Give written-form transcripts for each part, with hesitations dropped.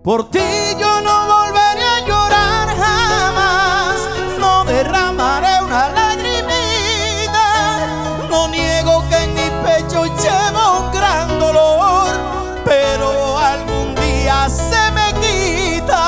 Por ti yo no volveré a llorar jamás, no derramaré una lagrimita. No niego que en mi pecho llevo un gran dolor, pero algún día se me quita.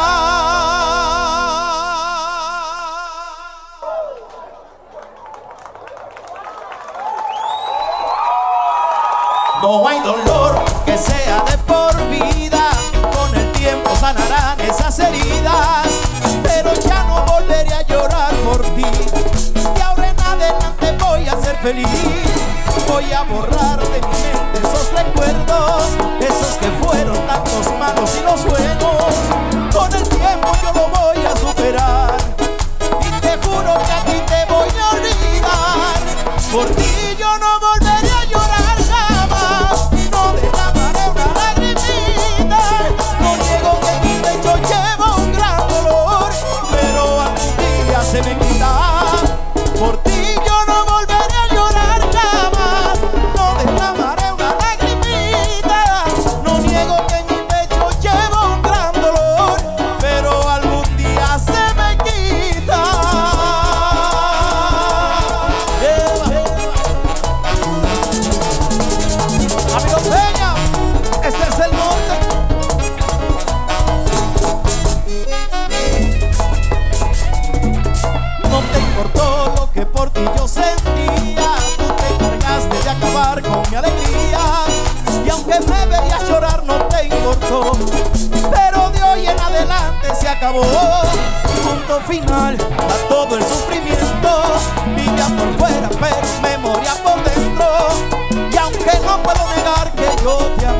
No hay dolor que sea de por vida, con el tiempo sanarán esas heridas, pero ya no volveré a llorar por ti. De ahora en adelante voy a ser feliz, voy a borrar de mi mente esos recuerdos, esos que fueron tantos malos y los buenos. Con el tiempo yo lo voy a superar y te juro que a ti te voy a olvidar. Por ti yo no volveré a llorar jamás, no derramaré una lagrimita. No niego que en mi pecho llevo un gran dolor, pero algún día se me quita. Por ti yo no volveré a llorar jamás, no derramaré una lagrimita. No niego que en mi pecho llevo un gran dolor, pero algún día se me quita. Amigos Peña, este es el norte. No te importó lo que por ti yo sentía, tú te encargaste de acabar con mi alegría. Y aunque me veías llorar no te importó, pero de hoy en adelante se acabó. Punto final a todo el sufrimiento, vivía por fuera pero me moría por dentro. Y aunque no puedo negar que yo te amo,